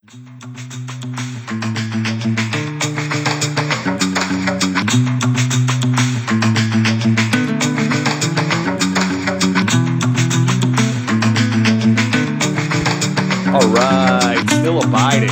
All right, still abiding.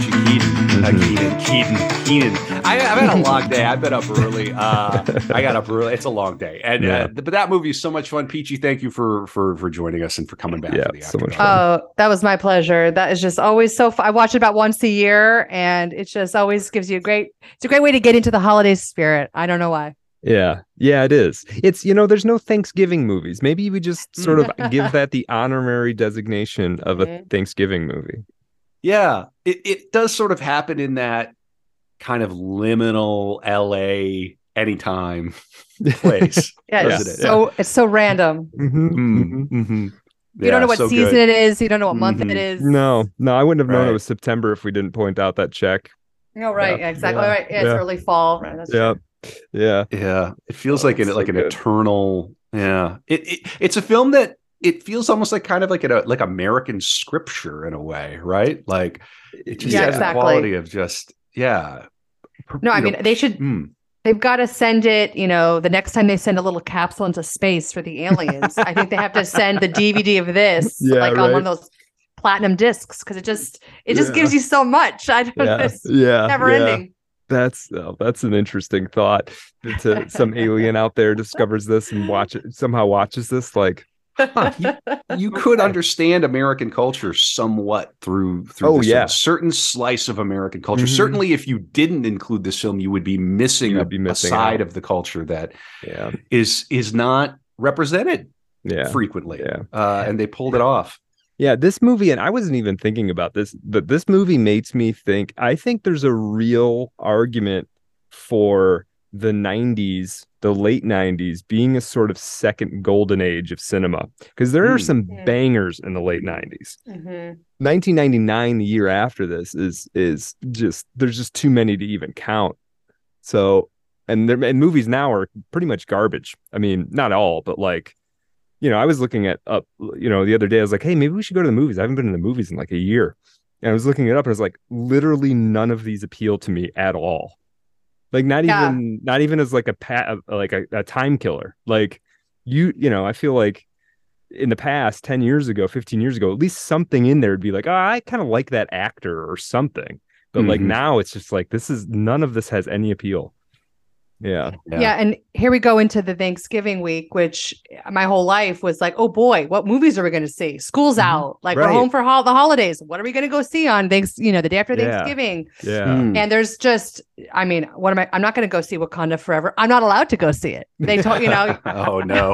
Keenan. I've had a long day. I've been up early. I got up early. It's a long day, and but that movie is so much fun. Peachy, thank you for joining us and for coming back. For the so much fun. Oh, that was my pleasure. That is just always so fun. I watch it about once a year, and it just always gives you it's a great way to get into the holiday spirit. I don't know why. Yeah, it is. It's, there's no Thanksgiving movies. Maybe we just sort of give that the honorary designation of a Thanksgiving movie. Yeah, it does sort of happen in that kind of liminal LA anytime place. It's so random. You don't know what season it is. You don't know what month it is. No, I wouldn't have known it was September if we didn't point out that check. Oh, right. Yeah, exactly. Right. Yeah, it's early fall. Right. That's true. Yeah. It feels like an eternal. Yeah. It's a film that it feels almost like kind of like American scripture in a way, right? Like it just has the quality of just No, I mean they should. They've got to send it. The next time they send a little capsule into space for the aliens, I think they have to send the DVD of this on one of those platinum discs because it just gives you so much. I don't know. It's never ending. That's an interesting thought. Some alien out there discovers this and somehow watches this. Like, you could understand American culture somewhat through a certain slice of American culture. Certainly, if you didn't include this film, you would be missing a side of the culture that is not represented frequently. And they pulled it off. Yeah, this movie, and I wasn't even thinking about this, but this movie makes me think, I think there's a real argument for the 90s, the late 90s, being a sort of second golden age of cinema. Because there are some bangers in the late 90s. 1999, the year after this, is just, there's just too many to even count. So, and movies now are pretty much garbage. I mean, not all, but like, I was looking the other day, I was like, hey, maybe we should go to the movies. I haven't been in the movies in like a year. And I was looking it up and I was like, literally none of these appeal to me at all. Like not even as like a time killer. Like I feel like in the past 10 years ago, 15 years ago, at least something in there would be like, oh, I kind of like that actor or something. But like now it's just like, none of this has any appeal. Yeah. And here we go into the Thanksgiving week, which my whole life was like, oh boy, what movies are we going to see? School's out. Like we're home for the holidays. What are we going to go see on the day after Thanksgiving? And there's just, I mean, I'm not going to go see Wakanda Forever. I'm not allowed to go see it. They told, Oh no.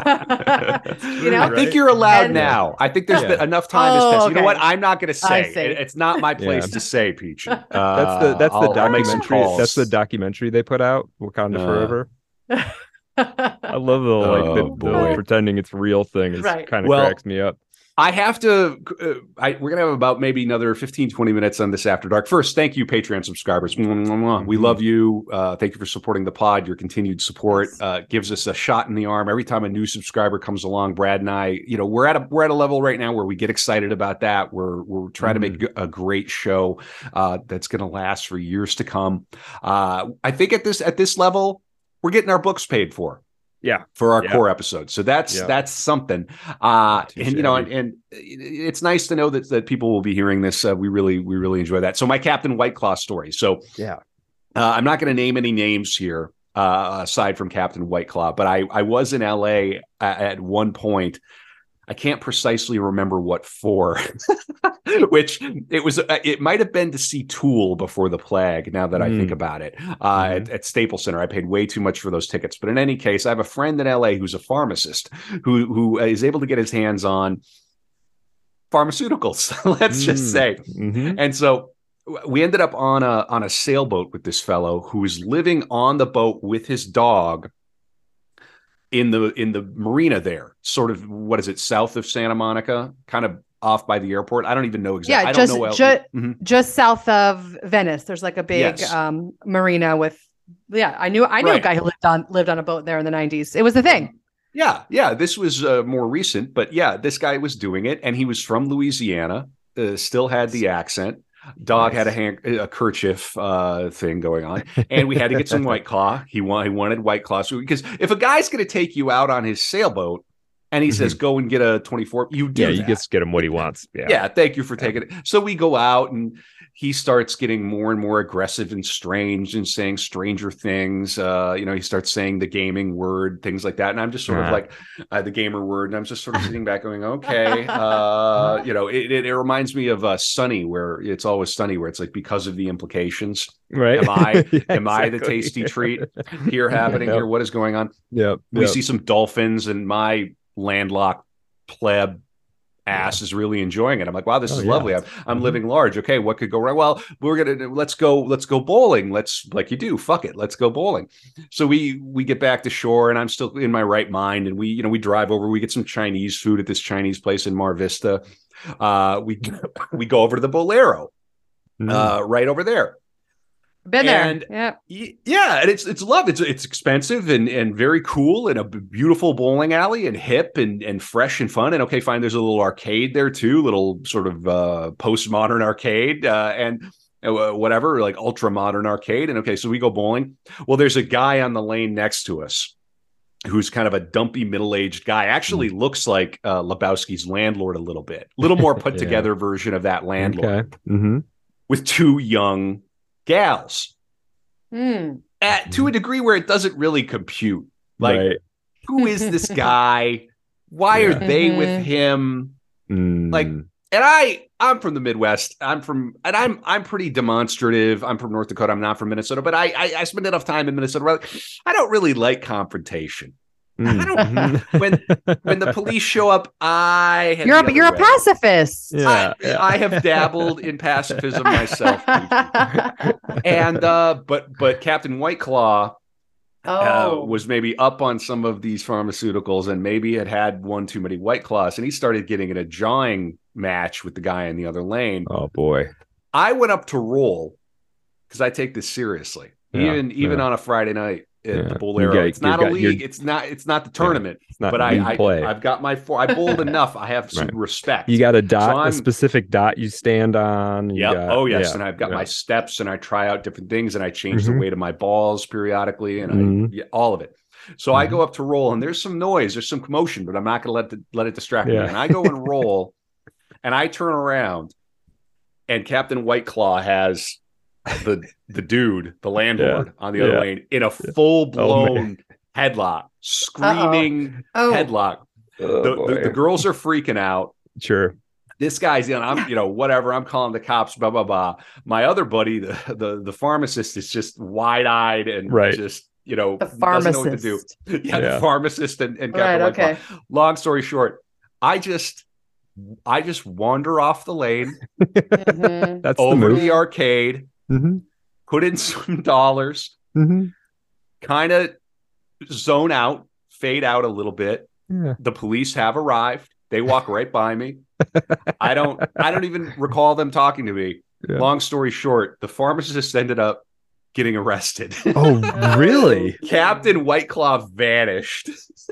I think you're allowed now. I think there's been enough time has passed. Okay. You know what? I'm not going to say. It's not my place to say, Peachy. That's the documentary. That's the documentary they put out, Wakanda Forever. I love the pretending it's real thing. It kind of cracks me up. I have to, we're going to have about maybe another 15, 20 minutes on this After Dark. First, thank you, Patreon subscribers. We love you. Thank you for supporting the pod. Your continued support gives us a shot in the arm. Every time a new subscriber comes along, Brad and I, we're at a level right now where we get excited about that. We're trying to make a great show that's going to last for years to come. I think at this level, we're getting our books paid for. For our core episodes. So that's something. And it's nice to know that people will be hearing this. We really enjoy that. So my Captain White Claw story. So I'm not going to name any names here aside from Captain White Claw, but I was in LA at one point. I can't precisely remember what for, which it might have been to see Tool before the plague. Now that I think about it, at Staples Center, I paid way too much for those tickets. But in any case, I have a friend in LA who's a pharmacist who is able to get his hands on pharmaceuticals. Let's just say, and so we ended up on a sailboat with this fellow who was living on the boat with his dog. In the marina there, sort of, what is it, south of Santa Monica, kind of off by the airport. I don't even know exactly. Yeah, just south of Venice. There's like a big marina with. Yeah, I knew a guy who lived on a boat there in the 90s. It was the thing. Yeah. This was more recent, but this guy was doing it, and he was from Louisiana. Still had the accent. Dog had a kerchief thing going on, and we had to get some White Claw. He wanted White Claw. So, because if a guy's going to take you out on his sailboat and he says, go and get a 24, you do. Yeah, you just get him what he wants. Yeah. Yeah. Thank you for taking it. So we go out and he starts getting more and more aggressive and strange and saying stranger things. He starts saying the gaming word, things like that. And I'm just sort of like the gamer word. And I'm just sort of sitting back going, okay. It reminds me of Sunny, where it's always sunny, where it's like, because of the implications. Right. Am I the tasty treat here happening here? What is going on? Yep. We see some dolphins, and my landlocked pleb ass is really enjoying it. I'm like, wow, this is lovely. I'm living large. Okay, what could go wrong? Well, let's go bowling. Like you do, fuck it, let's go bowling. So we get back to shore, and I'm still in my right mind, and we drive over. We get some Chinese food at this Chinese place in Mar Vista. We go over to the Bolero, right over there. Been there. Yeah, and it's love. It's expensive and very cool, and a beautiful bowling alley, and hip and fresh and fun. And okay, fine. There's a little arcade there too, little sort of postmodern arcade and whatever, like ultra modern arcade. And okay, so we go bowling. Well, there's a guy on the lane next to us who's kind of a dumpy middle-aged guy. Actually looks like Lebowski's landlord a little more put together version of that landlord, with two young gals to a degree where it doesn't really compute. Like, who is this guy? Why are they with him? Like, and I'm from the Midwest. I'm pretty demonstrative. I'm from North Dakota. I'm not from Minnesota, but I spend enough time in Minnesota. I don't really like confrontation. I don't. When the police show up, you're a pacifist. I have dabbled in pacifism myself, and but Captain White Claw was maybe up on some of these pharmaceuticals, and maybe had one too many White Claws, and he started getting in a jawing match with the guy in the other lane. Oh boy! I went up to roll because I take this seriously, even on a Friday night. The Bolero. It's not a league. It's not the tournament. But I've got my I bowled enough. I have some respect. You got a dot, a specific dot you stand on. Yes. And I've got my steps, and I try out different things, and I change the weight of my balls periodically, and all of it. So I go up to roll, and there's some noise, there's some commotion, but I'm not going to let it distract me. And I go and roll, and I turn around, and Captain White Claw has the dude, the landlord on the other lane, in a full-blown headlock, screaming headlock. The girls are freaking out. Sure. This guy's whatever. I'm calling the cops, blah, blah, blah. My other buddy, the pharmacist, is just wide-eyed and just, the pharmacist. Doesn't know what to do. The pharmacist and Captain White Claw. Long story short, I just wander off the lane, That's over to the arcade, put in some dollars, kind of zone out, fade out a little bit. The police have arrived. They walk right by me. I don't even recall them talking to me. Long story short, the pharmacist ended up getting arrested. Oh, really? Captain White Claw vanished.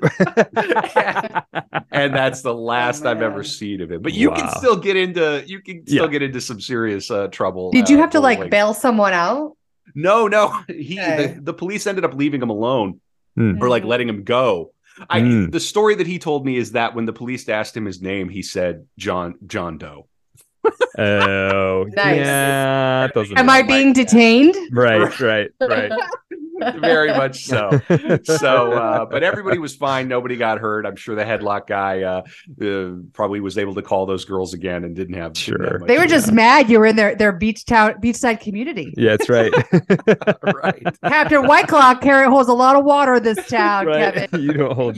And that's the last I've ever seen of him. But you can still get into some serious trouble. Did you have to bail someone out? No. The police ended up leaving him alone, or letting him go. The story that he told me is that when the police asked him his name, he said John Doe. Oh, nice. Yeah. Am I being detained? Right. Very much so. But everybody was fine. Nobody got hurt. I'm sure the headlock guy probably was able to call those girls again and didn't have. They were just mad you were in their beachside community. Yeah, that's right. Right. Captain White Claw holds a lot of water this town, Kevin. You don't.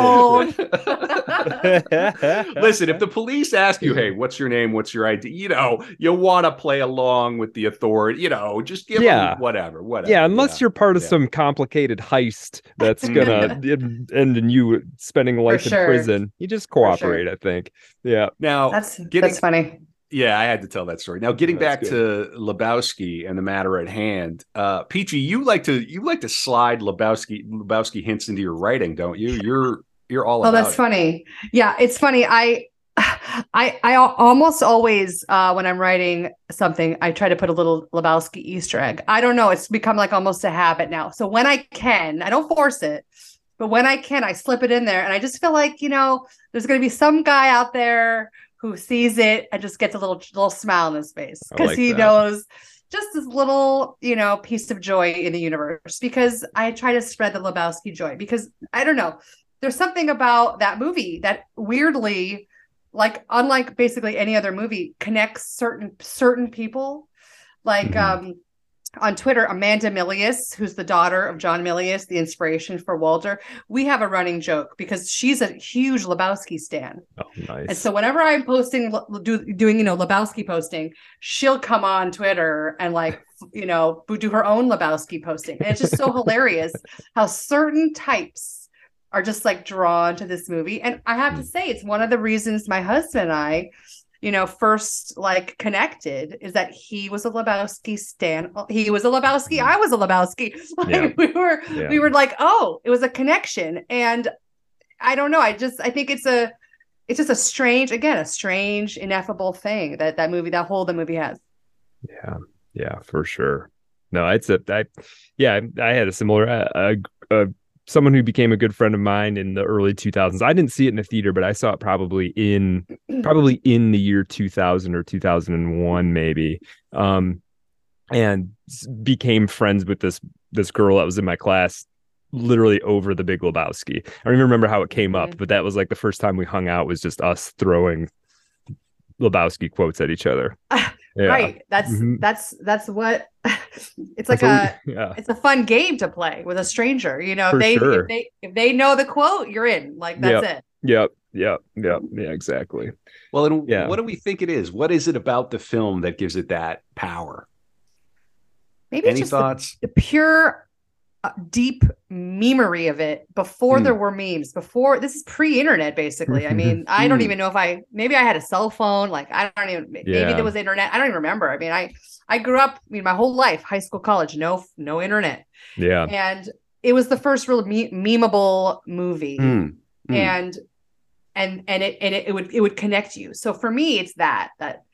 Listen, if the police ask you, hey, what's your name? What's your ID? You want to play along with the authority, just give them whatever. Yeah, unless you're part of some complicated heist that's gonna end in you spending life in prison, you just cooperate. I think. Yeah. Now that's funny. Yeah, I had to tell that story. Now, getting back to Lebowski and the matter at hand, Peachy, you like to slide Lebowski hints into your writing, don't you? You're all about that's it. Funny. Yeah, it's funny. I almost always, when I'm writing something, I try to put a little Lebowski Easter egg. I don't know. It's become like almost a habit now. So when I can, I don't force it, but when I can, I slip it in there. And I just feel like, there's going to be some guy out there who sees it and just gets a little smile on his face because he knows just this little, piece of joy in the universe, because I try to spread the Lebowski joy, because I don't know, there's something about that movie that weirdly, like, unlike basically any other movie, connects certain people. Like, on Twitter, Amanda Milius, who's the daughter of John Milius, the inspiration for Walter, we have a running joke because she's a huge Lebowski stan. Oh, nice. And so whenever I'm posting, doing Lebowski posting, she'll come on Twitter and do her own Lebowski posting. And it's just so hilarious how certain types are just like drawn to this movie. And I have to say, it's one of the reasons my husband and I, first like connected, is that he was a Lebowski stan. He was a Lebowski. I was a Lebowski. We were like, oh, it was a connection. And I don't know. I think it's just a strange, ineffable thing that the movie has. Yeah, for sure. No, I had a similar, someone who became a good friend of mine in the early 2000s. I didn't see it in the theater, but I saw it probably in the year 2000 or 2001, maybe. And became friends with this girl that was in my class, literally over The Big Lebowski. I don't even remember how it came up, but that was like the first time we hung out, was just us throwing Lebowski quotes at each other. Yeah. Right. That's what it's like. It's a fun game to play with a stranger. If they know the quote, you're in. Like, that's it. Yep. Yeah, exactly. Well, and what do we think it is? What is it about the film that gives it that power? Maybe any thoughts? The pure, deep memery of it before there were memes. Before, this is pre-internet, basically. I mean, I don't even know if maybe I had a cell phone. Like, I don't even. Maybe there was internet. I don't even remember. I mean, I grew up. My whole life, high school, college, no internet. Yeah, and it was the first real memeable movie, and it would connect you. So for me, it's that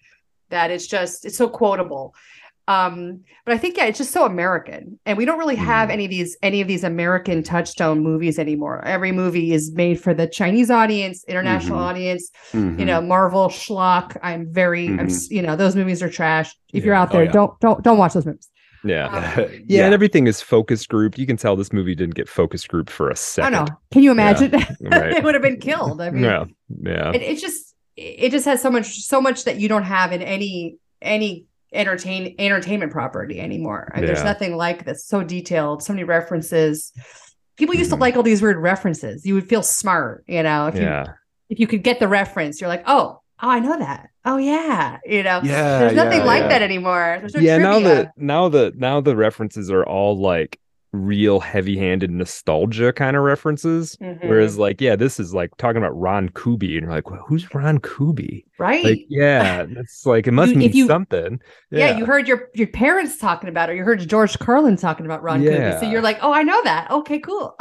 it's so quotable. But I think, it's just so American, and we don't really have any of these American touchstone movies anymore. Every movie is made for the Chinese audience, international audience, Marvel schlock. Those movies are trash. If you're out there, don't watch those movies. Yeah. And everything is focus grouped. You can tell this movie didn't get focus grouped for a second. I know. Can you imagine? Right. It would have been killed. I mean, it just has so much that you don't have in any entertainment property anymore. I mean, there's nothing like this. So detailed, so many references. People used to like all these weird references. You would feel smart, if you could get the reference. You're like, oh, I know that. Oh yeah, there's nothing like that anymore. There's no trivia. now the references are all like real heavy-handed nostalgia kind of references, whereas this is like talking about Ron Kuby, and you're like, well, who's Ron Kuby, right? Like, that's like, it must mean something. You heard your parents talking about it, or you heard George Carlin talking about Ron Kuby, so you're like, oh, I know that. Okay, cool.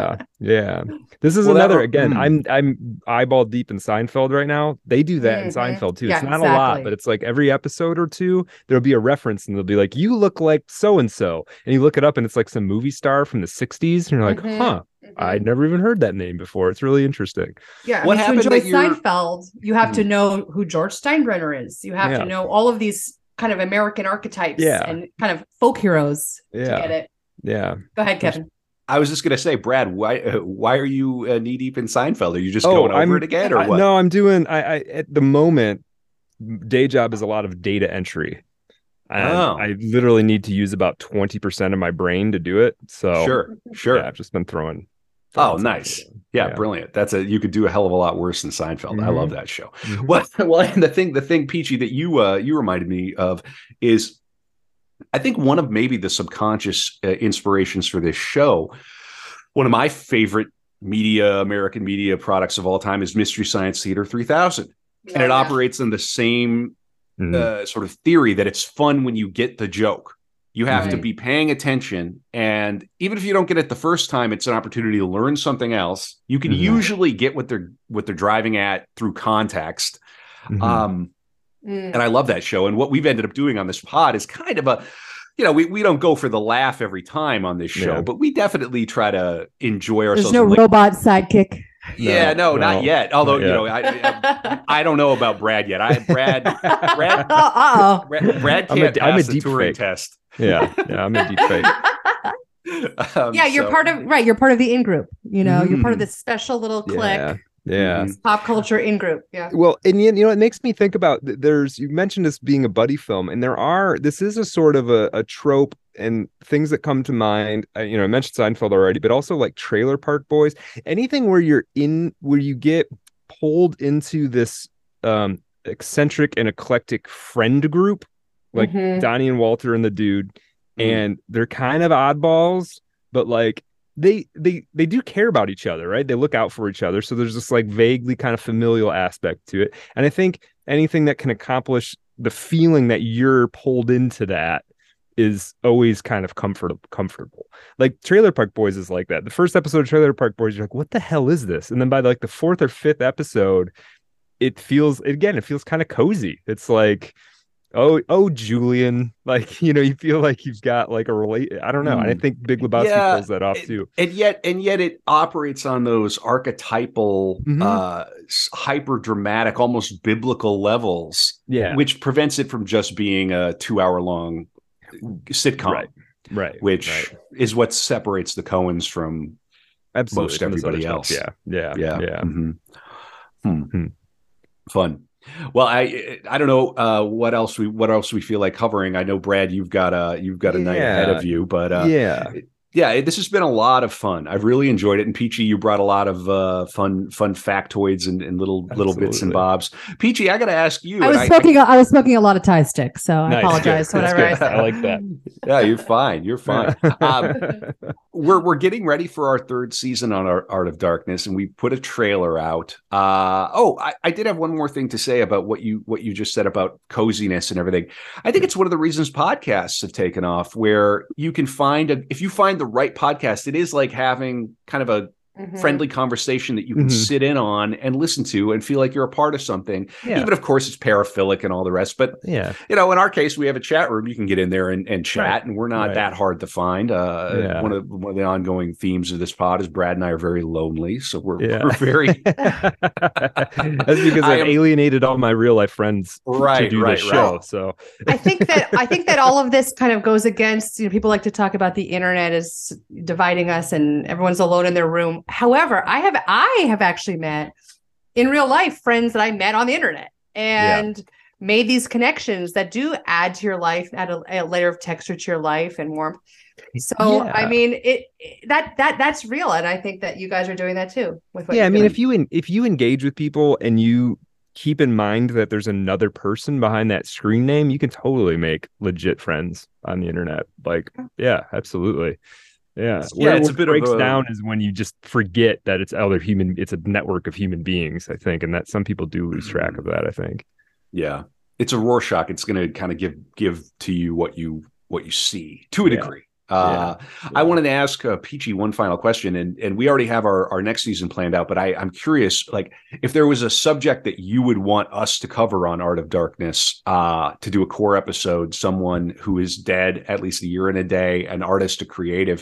This is another, again, I'm eyeball deep in Seinfeld right now. They do that in Seinfeld too. It's not a lot, but it's like every episode or two there'll be a reference, and they'll be like, you look like so and so, and you look it up, and it's like some movie star from the 60s, and you're like, I'd never even heard that name before. It's really interesting. Yeah, what happened to enjoy Seinfeld, you have to know who George Steinbrenner is. You have to know all of these kind of American archetypes and kind of folk heroes to get it. Yeah. Go ahead, Kevin. I was just going to say, Brad, why are you knee deep in Seinfeld? Are you just going over it again, or what? No, I'm doing. I at the moment, day job is a lot of data entry. I literally need to use about 20% of my brain to do it. So sure. I've just been throwing. Oh, nice. Yeah, brilliant. You could do a hell of a lot worse than Seinfeld. I love that show. Well, and the thing, Peachy, that you reminded me of is, I think one of maybe the subconscious inspirations for this show, one of my favorite American media products of all time, is Mystery Science Theater 3000. And it operates on the same sort of theory that it's fun when you get the joke. You have to be paying attention. And even if you don't get it the first time, it's an opportunity to learn something else. You can usually get what they're driving at through context. And I love that show. And what we've ended up doing on this pod is kind of a, we don't go for the laugh every time on this show, but we definitely try to enjoy ourselves. There's no robot sidekick. Yeah, no, not yet. Although, I don't know about Brad yet. Brad can't pass the Turing test. Yeah, I'm a deep fake. You're part of the in-group. You're part of this special little clique. Yeah. Pop culture in-group. Yeah. Well, and it makes me think about, you mentioned this being a buddy film, and this is a sort of a trope, and things that come to mind. I mentioned Seinfeld already, but also like Trailer Park Boys, anything where you get pulled into this eccentric and eclectic friend group, like Donnie and Walter and the dude, and they're kind of oddballs, but like they do care about each other, right? They look out for each other. So there's this like vaguely kind of familial aspect to it. And I think anything that can accomplish the feeling that you're pulled into that is always kind of comfortable. Like Trailer Park Boys is like that. The first episode of Trailer Park Boys, you're like, what the hell is this? And then by like the fourth or fifth episode, it feels kind of cozy. It's like, oh, Julian, like, you feel like you've got like a I don't know. And I think Big Lebowski pulls that off too. And yet it operates on those archetypal, hyper dramatic, almost biblical levels, which prevents it from just being a 2-hour long sitcom, right? Which is what separates the Coens from most everybody else. Yeah. Fun. Well, I don't know what else we feel like covering. I know, Brad, you've got a night ahead of you, but this has been a lot of fun. I've really enjoyed it. And Peachy, you brought a lot of fun factoids and little bits and bobs. Peachy, I got to ask you. I was smoking a lot of Thai sticks, so I apologize. Whatever I said. I like that. Yeah, you're fine. You're fine. We're getting ready for our third season on our Art of Darkness, and we put a trailer out. I did have one more thing to say about what you just said about coziness and everything. I think it's one of the reasons podcasts have taken off, where you can if you find the right podcast, it is like having kind of a friendly conversation that you can sit in on and listen to and feel like you're a part of something. Even, of course, it's paraphilic and all the rest. But, in our case, we have a chat room. You can get in there and chat, and we're not that hard to find. One of the ongoing themes of this pod is Brad and I are very lonely. So we're very... That's because I've alienated all my real life friends to do this show. So I think that all of this kind of goes against, people like to talk about the internet as dividing us and everyone's alone in their room. However, I have actually met in real life friends that I met on the internet and made these connections that do add to your life, add a layer of texture to your life and warmth. So, I mean, that's real. And I think that you guys are doing that too. With what I mean, if you engage with people and you keep in mind that there's another person behind that screen name, you can totally make legit friends on the internet. Like, absolutely. It's a bit breaks down is when you just forget that it's a network of human beings, I think, and that some people do lose track of that, I think. Yeah. It's a Rorschach. It's going to kind of give to you what you see to a degree. I wanted to ask Peachy one final question, and we already have our next season planned out, but I'm curious, like, if there was a subject that you would want us to cover on Art of Darkness, to do a core episode, someone who is dead at least a year and a day, an artist, a creative,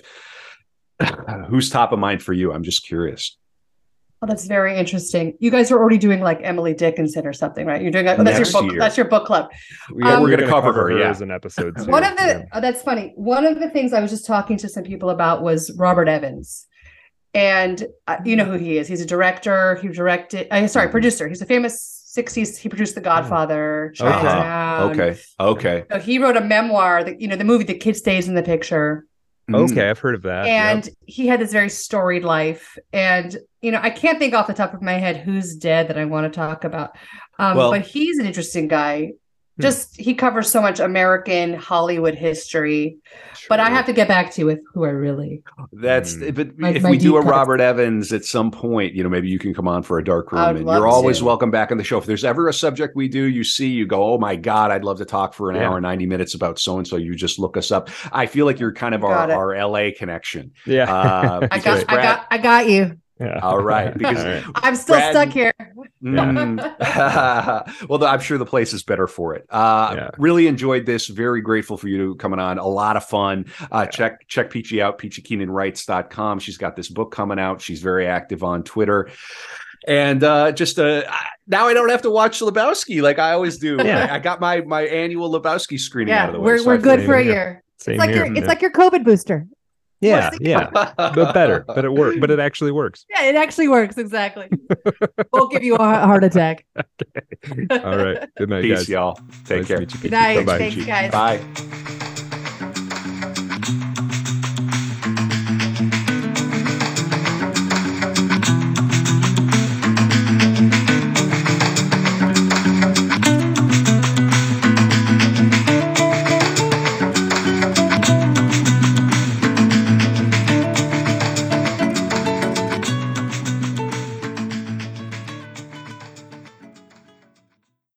who's top of mind for you? I'm just curious. Oh, that's very interesting. You guys are already doing like Emily Dickinson or something, right? You're doing that's your book club. We're going to cover her as an episode too. That's funny. One of the things I was just talking to some people about was Robert Evans. And you know who he is. He's a director. He directed, producer. He's a famous 60s. He produced The Godfather. Okay. So he wrote a memoir that, the movie The Kid Stays in the Picture. Okay, I've heard of that. And he had this very storied life. And, I can't think off the top of my head who's dead that I want to talk about. But he's an interesting guy. Just he covers so much American Hollywood history. Sure. But I have to get back to you with who I really. But if we do a Robert Evans at some point, maybe you can come on for a dark room, and you're always welcome back on the show. If there's ever a subject we do, you go, oh my God, I'd love to talk for an hour, 90 minutes about so and so. You just look us up. I feel like you're kind of our LA connection. Yeah, I got you. Yeah. All right. Because I'm still stuck here. Well, I'm sure the place is better for it. Really enjoyed this. Very grateful for you coming on. A lot of fun. Check Peachy out, PeachyKeenanWrites.com. She's got this book coming out. She's very active on Twitter. And now I don't have to watch Lebowski like I always do. I got my annual Lebowski screening out of the way. We're good for a year. It's like your COVID booster. Yeah. But better. But it works. But it actually works. Yeah, it actually works. Exactly. Won't give you a heart attack. Okay. All right. Good night, Peace, guys. y'all. Take care. Good night. Thanks, guys. Bye.